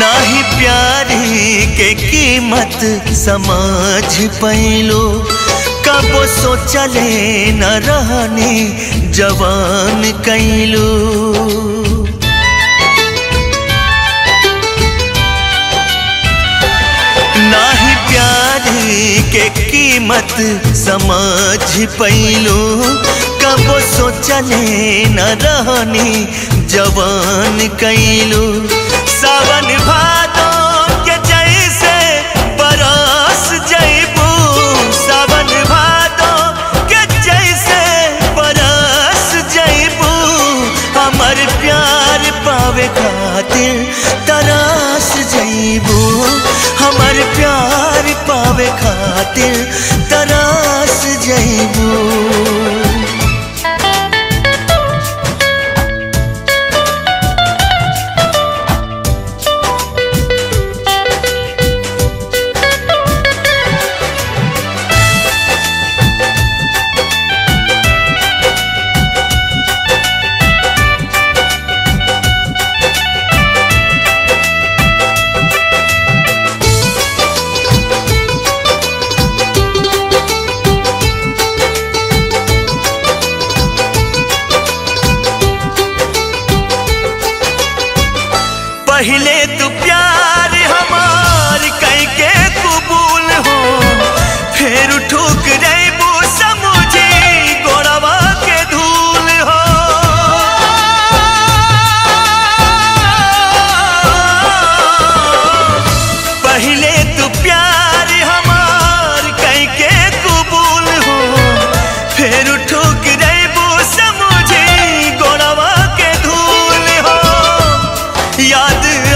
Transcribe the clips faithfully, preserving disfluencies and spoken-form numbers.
नाही प्यारी के कीमत समझ पैलो, कबो सोचले न रहने जवान कैलो। नाही प्यारी के कीमत समझ पैलो, कबो सोचले न रहने जवान कैलो। सावन भादो के जैसे बरस जैबू, सावन भादो के जैसे बरस जैबू। हमर प्यार पावे खातिर तरस जैबू, हमर प्यार पावे खातिर तरस जैबू। पहले तू प्यार हमार कई के कबूल हो, फिर ठुक जैबू समझी गोरवा के धूल हो। पहले तू प्यार हमार कई के कबूल हो, फिर ठुक जैबू समझी गोरवा के धूल हो। याद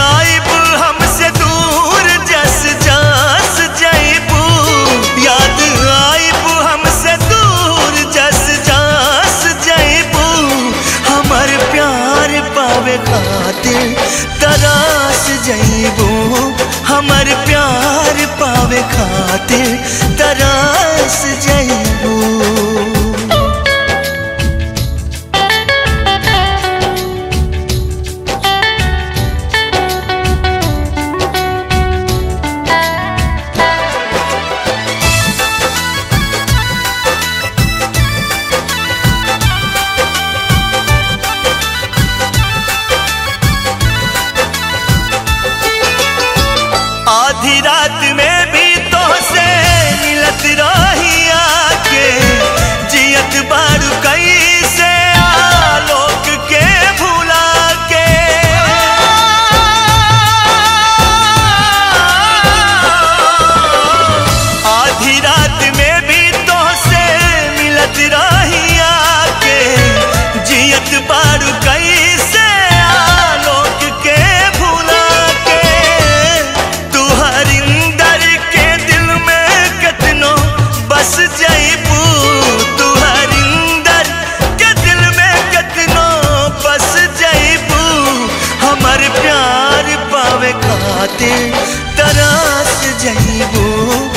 खातिर तरास जैबू, हमर प्यार पावे खातिर तरास जैबू। आधी रात में भी तो से मिलत रही आके, जियत बारू कैसे आलोक के भुला के। आधी रात में भी तो से मिलत रही आके, जियत बारू कैसे आलोक के भुला के। बस जैबू तू हरिंदर के दिल में कितनो बस जैबू, हमर प्यार पावे खातिर तरस जैबू।